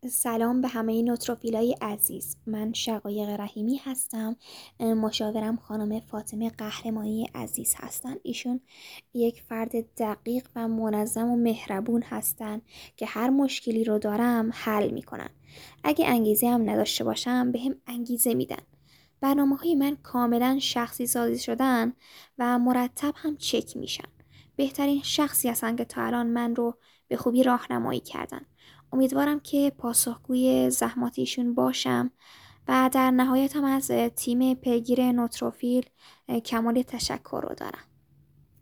سلام به همه نوتروفیلای عزیز. من شقایق رحیمی هستم. مشاورم خانم فاطمه قهرمانی عزیز هستن. ایشون یک فرد دقیق و منظم و مهربون هستن که هر مشکلی رو دارم حل میکنن. اگه انگیزه هم نداشته باشم به هم انگیزه میدن. برنامه‌های من کاملا شخصی سازی شدن و مرتب هم چک میشن. بهترین شخصی هستن که تا الان من رو به خوبی راهنمایی کردن. امیدوارم که پاسخگوی زحمات ایشون باشم و در نهایت هم از تیم پیگیر نوتروفیل کمال تشکر رو دارم.